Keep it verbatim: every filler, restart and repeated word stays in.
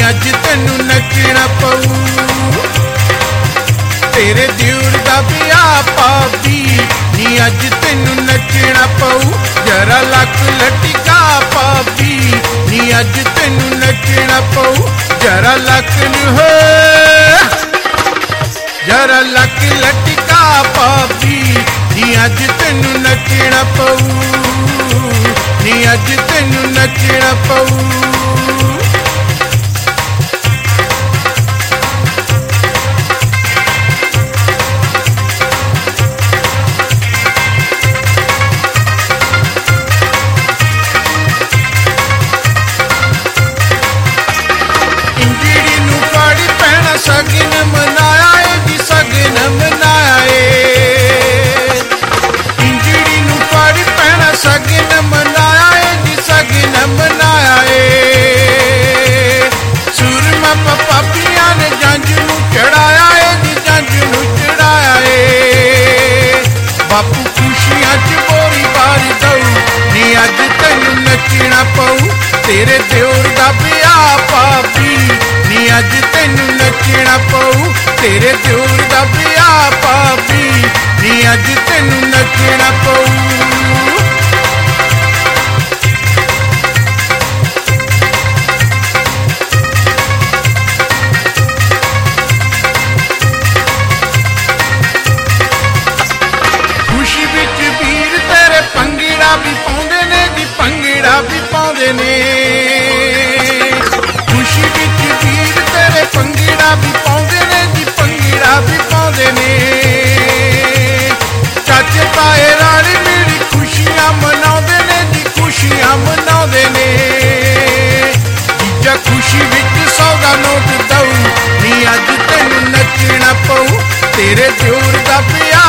अज तैनू नचना पऊ। तेरे दिउर दा ब्याह भाभी नी अज तैनू नचना पऊ। जरा लक लटका भाभी नी अज तैनू नचना पऊ। जरा लक नू हो जरा लक लटका भाभी नी अज तैनू नचना पऊ। नी अज तैनू नचना पऊ। सगन मनाया है जी सगन मनाया है। इंजड़ी नू फड़ पैना सगन मनाया है जी सगन मनाया है। सुरमा पापिया ने जंज नू चढ़ाया है जी जंज नू चढ़ाया है। बापू खुशियां च बोरी बार दऊ नी अज तैनू नचना पऊ। तेरे दिउर दा ब्याह भाभी नी अज तैनू नचना पऊ। तेरे दिउर दा ब्याह भाभी नी अज तैनू नचना पऊ। खुशी विच वीर तेरे भंगड़ा भी पाउंदे ने जी भंगड़ा भी पाउंदे ने। खुशी विच वीर तेरे भंगड़ा भी पाउंदे ने जी भंगड़ा भी पाउंदे ने। चाचे ताए राणी मेरी खुशियां मनाउंदे ने जी खुशियां मनाउंदे ने। जीजा खुशी विच सौदा नोट दऊ नी अज तैनू नचना पऊ। तेरे दिउर दा ब्याह